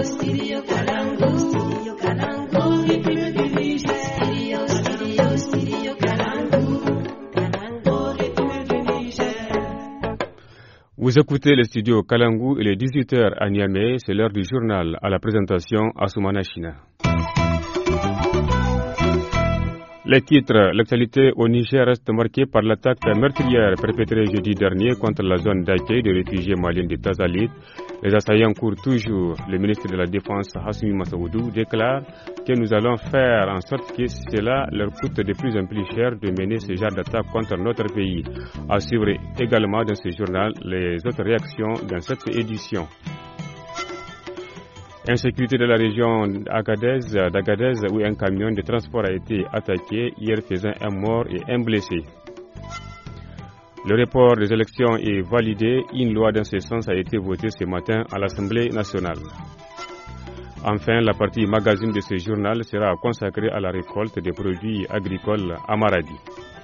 Vous écoutez le studio Kalangu, il est 18h à Niamey, c'est l'heure du journal. À la présentation, Assoumana China. Les titres, l'actualité au Niger reste marquée par l'attaque meurtrière perpétrée jeudi dernier contre la zone d'accueil de réfugiés maliens de Tazalit. Les assaillants courent toujours. Le ministre de la Défense, Hassimi Massaoudou, déclare que nous allons faire en sorte que cela leur coûte de plus en plus cher de mener ce genre d'attaque contre notre pays. À suivre également dans ce journal les autres réactions dans cette édition. Insécurité de la région d'Agadez où un camion de transport a été attaqué hier faisant un mort et un blessé. Le report des élections est validé. Une loi dans ce sens a été votée ce matin à l'Assemblée nationale. Enfin, la partie magazine de ce journal sera consacrée à la récolte des produits agricoles à Maradi.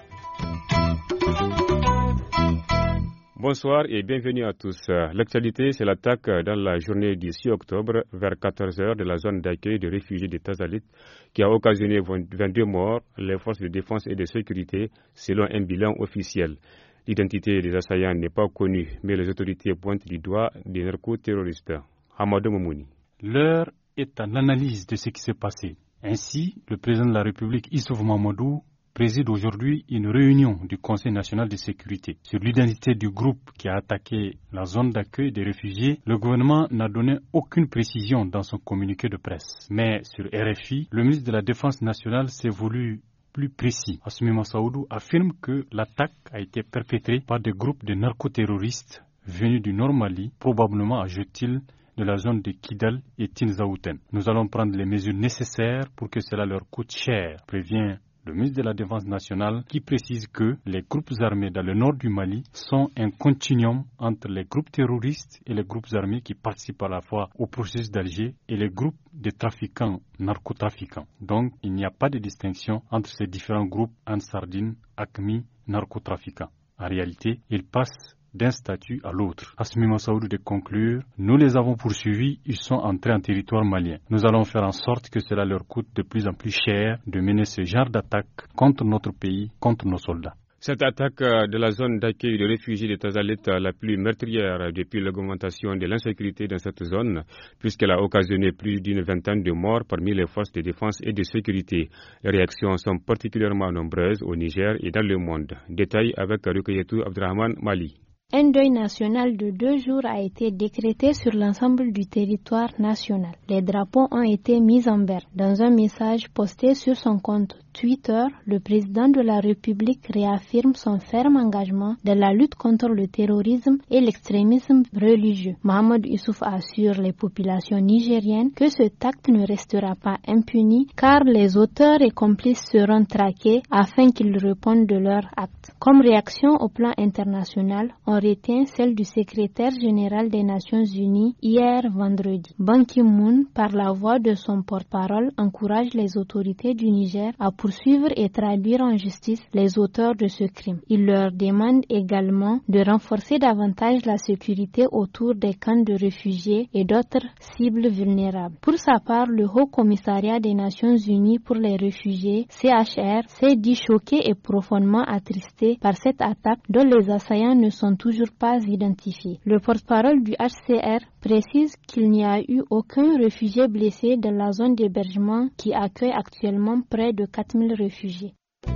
Bonsoir et bienvenue à tous. L'actualité, c'est l'attaque dans la journée du 6 octobre vers 14h de la zone d'accueil de réfugiés de Tazalit qui a occasionné 22 morts, les forces de défense et de sécurité, selon un bilan officiel. L'identité des assaillants n'est pas connue, mais les autorités pointent du doigt des narco-terroristes. Hamadou Moumouni. L'heure est à l'analyse de ce qui s'est passé. Ainsi, le président de la République, Issoufou Mahamadou, préside aujourd'hui une réunion du Conseil national de sécurité. Sur l'identité du groupe qui a attaqué la zone d'accueil des réfugiés, le gouvernement n'a donné aucune précision dans son communiqué de presse. Mais sur RFI, le ministre de la Défense nationale s'est voulu plus précis. Hassimi Massaoudou affirme que l'attaque a été perpétrée par des groupes de narcoterroristes venus du Nord Mali, probablement, ajoute-t-il, de la zone de Kidal et Tinzaouten. Nous allons prendre les mesures nécessaires pour que cela leur coûte cher, prévient le ministre de la Défense nationale qui précise que les groupes armés dans le nord du Mali sont un continuum entre les groupes terroristes et les groupes armés qui participent à la fois au processus d'Alger et les groupes de trafiquants, narcotrafiquants. Donc, il n'y a pas de distinction entre ces différents groupes Ansardine, AQMI, narcotrafiquants. En réalité, ils passent d'un statut à l'autre. Hassimi Massaoudou de conclure, nous les avons poursuivis, ils sont entrés en territoire malien. Nous allons faire en sorte que cela leur coûte de plus en plus cher de mener ce genre d'attaque contre notre pays, contre nos soldats. Cette attaque de la zone d'accueil de réfugiés de Tazalit, la plus meurtrière depuis l'augmentation de l'insécurité dans cette zone, puisqu'elle a occasionné plus d'une vingtaine de morts parmi les forces de défense et de sécurité. Les réactions sont particulièrement nombreuses au Niger et dans le monde. Détail avec Rukayetou Abdrahman Mali. Un deuil national de 2 jours a été décrété sur l'ensemble du territoire national. Les drapeaux ont été mis en berne. Dans un message posté sur son compte Twitter, le président de la République réaffirme son ferme engagement dans la lutte contre le terrorisme et l'extrémisme religieux. Mohamed Issouf assure les populations nigériennes que ce acte ne restera pas impuni car les auteurs et complices seront traqués afin qu'ils répondent de leurs actes. Comme réaction au plan international, on retient celle du secrétaire général des Nations Unies hier vendredi. Ban Ki-moon, par la voix de son porte-parole, encourage les autorités du Niger à poursuivre et traduire en justice les auteurs de ce crime. Il leur demande également de renforcer davantage la sécurité autour des camps de réfugiés et d'autres cibles vulnérables. Pour sa part, le Haut Commissariat des Nations Unies pour les réfugiés, CHR, s'est dit choqué et profondément attristé par cette attaque dont les assaillants ne sont toujours pas identifiés. Le porte-parole du HCR précise qu'il n'y a eu aucun réfugié blessé dans la zone d'hébergement qui accueille actuellement près de 4000 réfugiés.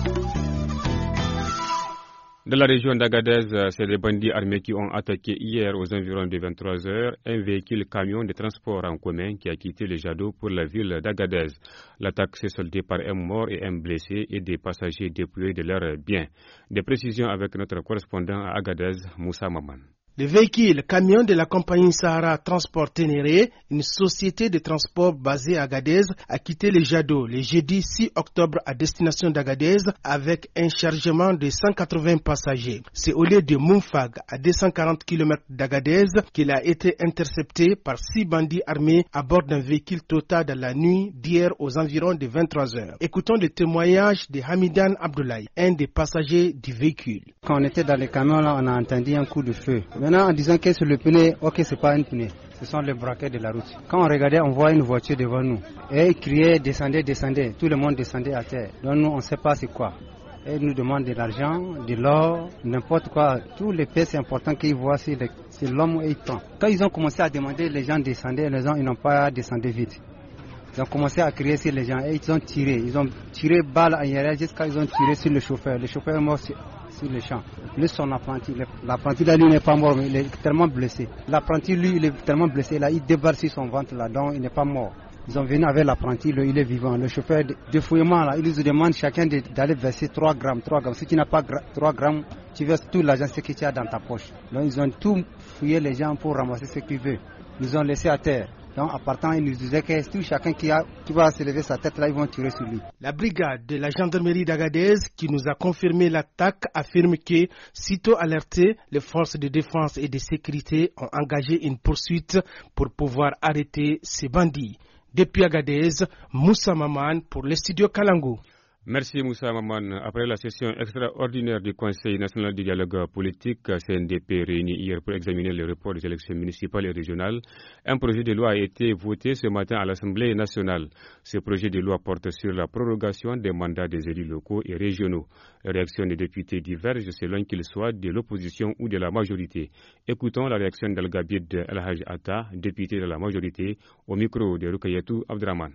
Dans la région d'Agadez, c'est des bandits armés qui ont attaqué hier aux environs de 23h un véhicule camion de transport en commun qui a quitté le Jado pour la ville d'Agadez. L'attaque s'est soldée par un mort et un blessé et des passagers dépouillés de leurs biens. Des précisions avec notre correspondant à Agadez, Moussa Maman. Le véhicule camion de la compagnie Sahara Transport Ténéré, une société de transport basée à Agadez, a quitté le Jado le jeudi 6 octobre à destination d'Agadez avec un chargement de 180 passagers. C'est au lieu de Moufag, à 240 km d'Agadez, qu'il a été intercepté par 6 bandits armés à bord d'un véhicule Toyota dans la nuit d'hier aux environs de 23h. Écoutons le témoignage de Hamidan Abdoulaye, un des passagers du véhicule. Quand on était dans le camion, là, on a entendu un coup de feu. Maintenant, en disant que c'est le pneu, ok, c'est pas un pneu. ce sont les braquets de la route. Quand on regardait, on voit une voiture devant nous. Et ils criaient, descendez, descendez. Tout le monde descendait à terre. Donc nous, on ne sait pas c'est quoi. Et ils nous demandent de l'argent, de l'or, n'importe quoi. Tous les pièces importantes qu'ils voient, c'est l'homme et il prend. Quand ils ont commencé à demander, les gens descendaient, les gens ils n'ont pas descendu vite. Ils ont commencé à crier sur les gens et ils ont tiré balle en arrière jusqu'à ils ont tiré sur le chauffeur. Le chauffeur est mort sur le champ. Lui, son apprenti, l'apprenti là, lui n'est pas mort, mais il est tellement blessé. L'apprenti, lui, il est tellement blessé là, il débarque sur son ventre là, donc il n'est pas mort. Ils ont venu avec l'apprenti, il est vivant. Le chauffeur, de fouillement là, il nous demande chacun d'aller verser 3 grammes. Si tu n'as pas 3 grammes, tu verses tout l'argent que tu as dans ta poche. Donc ils ont tout fouillé les gens pour ramasser ce qu'ils veulent. Ils ont laissé à terre. Donc, en partant, ils nous disaient que tout chacun qui va se lever sa tête là, ils vont tirer sur lui. La brigade de la gendarmerie d'Agadez, qui nous a confirmé l'attaque, affirme que, sitôt alertées, les forces de défense et de sécurité ont engagé une poursuite pour pouvoir arrêter ces bandits. Depuis Agadez, Moussa Maman pour le studio Kalangu. Merci Moussa Maman. Après la session extraordinaire du Conseil national du dialogue politique, CNDP réuni hier pour examiner le report des élections municipales et régionales, un projet de loi a été voté ce matin à l'Assemblée nationale. Ce projet de loi porte sur la prorogation des mandats des élus locaux et régionaux. Les réactions des députés divergent selon qu'ils soient de l'opposition ou de la majorité. Écoutons la réaction d'Al-Gabid El-Haj Atta, député de la majorité, au micro de Rukayatou Abdraman.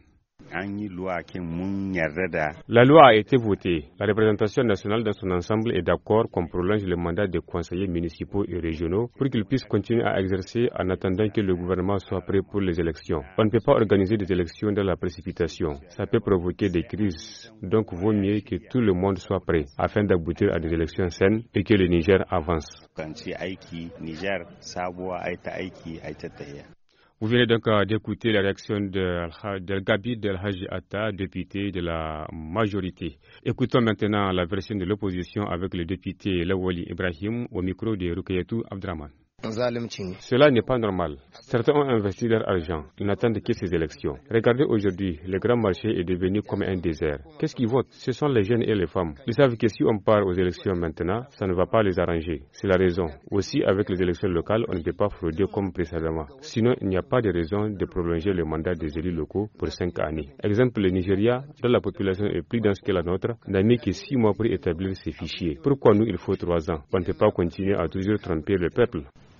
La loi a été votée. La représentation nationale dans son ensemble est d'accord qu'on prolonge le mandat des conseillers municipaux et régionaux pour qu'ils puissent continuer à exercer en attendant que le gouvernement soit prêt pour les élections. On ne peut pas organiser des élections dans la précipitation. Ça peut provoquer des crises. Donc, vaut mieux que tout le monde soit prêt afin d'aboutir à des élections saines et que le Niger avance. Vous venez donc d'écouter la réaction de Gabi Del Haji Atta, député de la majorité. Écoutons maintenant la version de l'opposition avec le député Lawali Ibrahim au micro de Rukayatou Abdraman. Cela n'est pas normal. Certains ont investi leur argent. Ils n'attendent que ces élections. Regardez aujourd'hui, le grand marché est devenu comme un désert. Qu'est-ce qu'ils votent? Ce sont les jeunes et les femmes. Ils savent que si on part aux élections maintenant, ça ne va pas les arranger. C'est la raison. Aussi, avec les élections locales, on ne peut pas frauder comme précédemment. Sinon, il n'y a pas de raison de prolonger le mandat des élus locaux pour 5 années. Exemple, le Nigeria, dont la population est plus dense que la nôtre, n'a mis que 6 mois pour établir ses fichiers. Pourquoi nous, il faut 3 ans? On ne peut pas continuer à toujours tromper le peuple.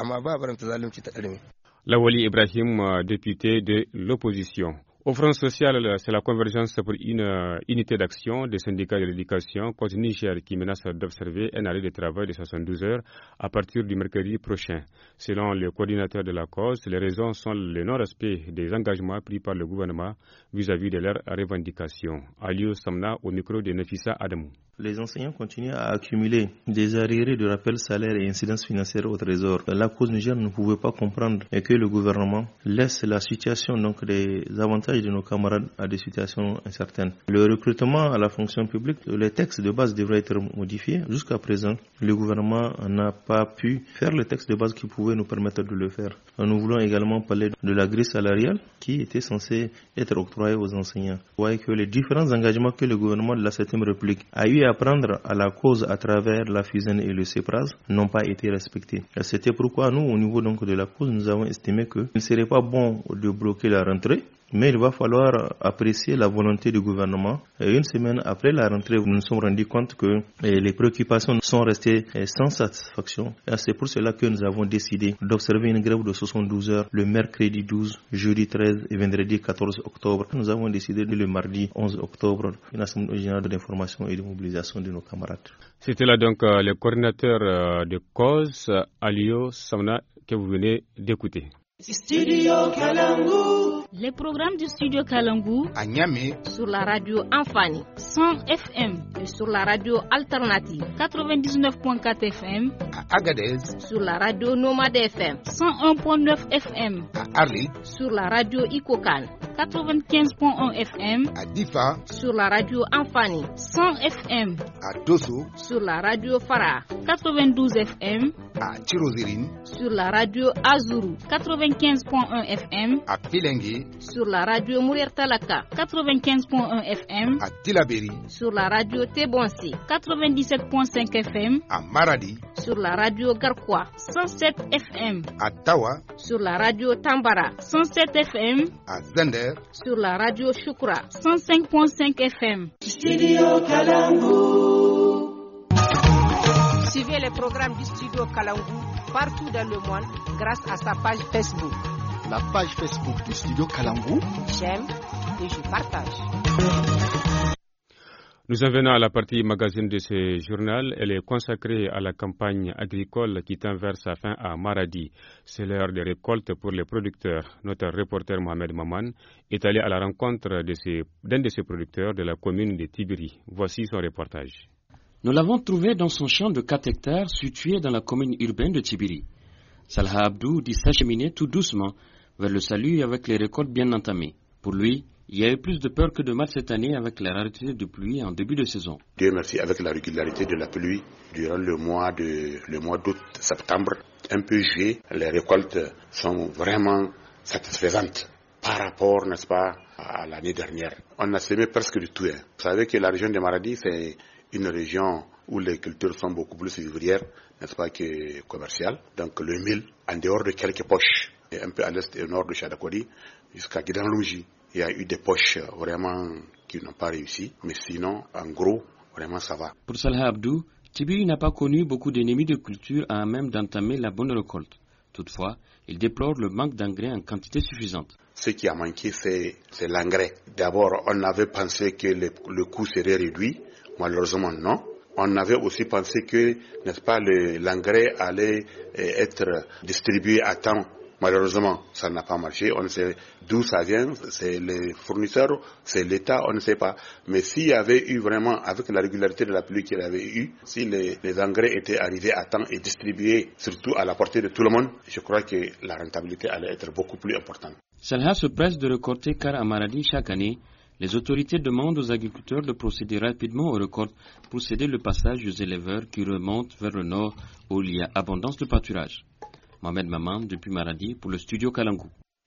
Lawali Ibrahim, député de l'opposition. Au Front social, c'est la convergence pour une unité d'action des syndicats de l'éducation contre Niger qui menace d'observer un arrêt de travail de 72 heures à partir du mercredi prochain. Selon le coordinateur de la cause, les raisons sont le non-respect des engagements pris par le gouvernement vis-à-vis de leurs revendications. Aliou Samna au micro de Nefissa Adamou. Les enseignants continuent à accumuler des arriérés de rappel salaire et incidences financières au trésor. La cause Niger ne pouvait pas comprendre que le gouvernement laisse la situation donc des avantages de nos camarades à des situations incertaines. Le recrutement à la fonction publique, les textes de base devraient être modifiés. Jusqu'à présent, le gouvernement n'a pas pu faire le texte de base qui pouvait nous permettre de le faire. Nous voulons également parler de la grille salariale qui était censée être octroyée aux enseignants. Vous voyez que les différents engagements que le gouvernement de la 7e République a eu à prendre à la cause à travers la FUSEN et le CEPRAS n'ont pas été respectés. C'était pourquoi nous, au niveau donc de la cause, nous avons estimé qu'il ne serait pas bon de bloquer la rentrée, mais il va falloir apprécier la volonté du gouvernement. Et une semaine après la rentrée, nous nous sommes rendus compte que les préoccupations sont restées sans satisfaction. Et c'est pour cela que nous avons décidé d'observer une grève de 72 heures le mercredi 12, jeudi 13 et vendredi 14 octobre. Nous avons décidé le mardi 11 octobre une assemblée générale d'information et de mobilisation de nos camarades. C'était là donc le coordinateur de cause, Aliou Samna, que vous venez d'écouter. Studio Kalangu. Les programmes du Studio Kalangu à Niamey sur la radio Amfani 100 FM et sur la radio Alternative 99.4 FM à Agadez sur la radio Nomade FM 101.9 FM à Arlit sur la radio Ikokan 95.1 FM à Difa sur la radio Amfani, 100 FM à Dosso sur la radio Farah, 92 FM à Tirozirine sur la radio Azuru, 95.1 FM à Filengue sur la radio Mouriertalaka, 95.1 FM à Tilaberi sur la radio Tebonsi, 97.5 FM à Maradi sur la radio Garkwa, 107 FM à Tawa sur la radio Tambara, 107 FM à Zender sur la radio Shukra, 105.5 FM. Studio Kalangu. Suivez les programmes du Studio Kalangu partout dans le monde grâce à sa page Facebook. La page Facebook du Studio Kalangu. J'aime et je partage. Nous en venons à la partie magazine de ce journal. Elle est consacrée à la campagne agricole qui tend vers sa fin à Maradi. C'est l'heure de récolte pour les producteurs. Notre reporter Mohamed Maman est allé à la rencontre d'un de ces producteurs de la commune de Tibiri. Voici son reportage. Nous l'avons trouvé dans son champ de 4 hectares situé dans la commune urbaine de Tibiri. Salha Abdou dit s'acheminer tout doucement vers le salut avec les récoltes bien entamées. Pour lui, il y a eu plus de peur que de mal cette année avec la rareté de pluie en début de saison. Dieu merci, avec la régularité de la pluie, durant le mois d'août, septembre, un peu juillet, les récoltes sont vraiment satisfaisantes par rapport, n'est-ce pas, à l'année dernière. On a semé presque du tout. Vous savez que la région de Maradi, c'est une région où les cultures sont beaucoup plus vivrières, n'est-ce pas, que commerciales. Donc le mil, en dehors de quelques poches, et un peu à l'est et au nord de Chadakodi, jusqu'à Guidanlouji, il y a eu des poches vraiment qui n'ont pas réussi. Mais sinon, en gros, vraiment ça va. Pour Salha Abdou, Tibiri n'a pas connu beaucoup d'ennemis de culture à même d'entamer la bonne récolte. Toutefois, il déplore le manque d'engrais en quantité suffisante. Ce qui a manqué, c'est l'engrais. D'abord, on avait pensé que le coût serait réduit. Malheureusement, non. On avait aussi pensé que, n'est-ce pas, l'engrais allait être distribué à temps. Malheureusement, ça n'a pas marché. On ne sait d'où ça vient. C'est les fournisseurs, c'est l'État, on ne sait pas. Mais s'il y avait eu vraiment, avec la régularité de la pluie qu'il avait eu, si les engrais étaient arrivés à temps et distribués, surtout à la portée de tout le monde, je crois que la rentabilité allait être beaucoup plus importante. Salha se presse de récolter car à Maradi, chaque année, les autorités demandent aux agriculteurs de procéder rapidement aux récoltes pour céder le passage aux éleveurs qui remontent vers le nord où il y a abondance de pâturage. Mohamed Maman depuis Maradi pour le Studio Kalangu.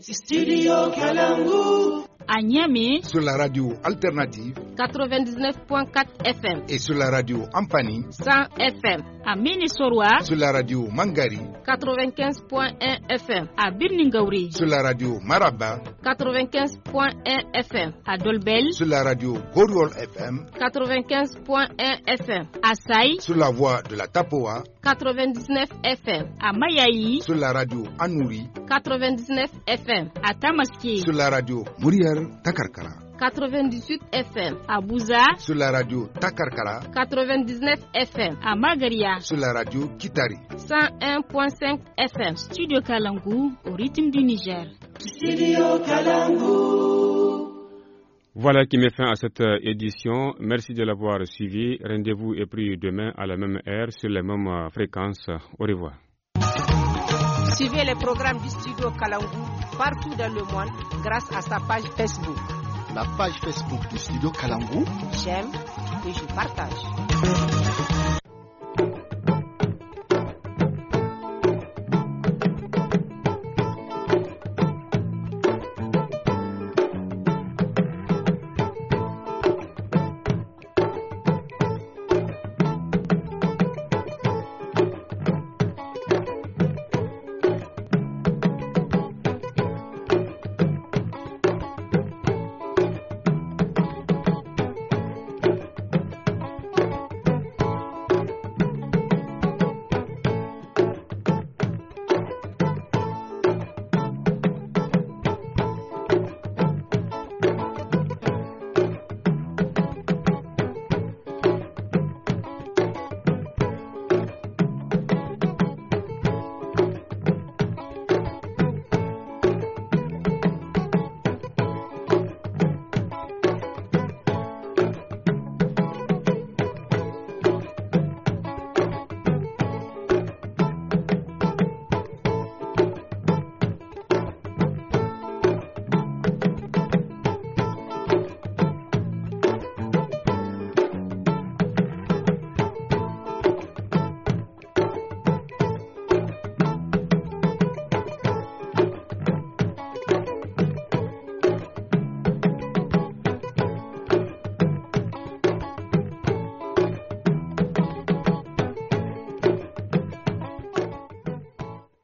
Studio Kalangu. À Niamey, Sur la radio alternative 99.4 FM et sur la radio Ampani 100 FM. À Ménesoroa, sur la radio Mangari 95.1 FM. À Birningauri, sur la radio Maraba 95.1 FM. À Dolbel, sur la radio Goriol FM 95.1 FM. À Saï, sur la voix de la Tapoa 99 FM. À Mayaï, sur la radio Anouri 99 FM. À Tamaské, sur la radio Mourier Takarkara 98 FM. À Bouza, sur la radio Takarkara 99 FM. À Magaria, sur la radio Kitari 101.5 FM. Studio Kalangu, au rythme du Niger. Studio Kalangu. Voilà qui met fin à cette édition. Merci de l'avoir suivi. Rendez-vous est pris demain à la même heure sur les mêmes fréquences. Au revoir. Suivez les programmes du Studio Kalangu partout dans le monde grâce à sa page Facebook. La page Facebook du Studio Kalangu. J'aime et je partage.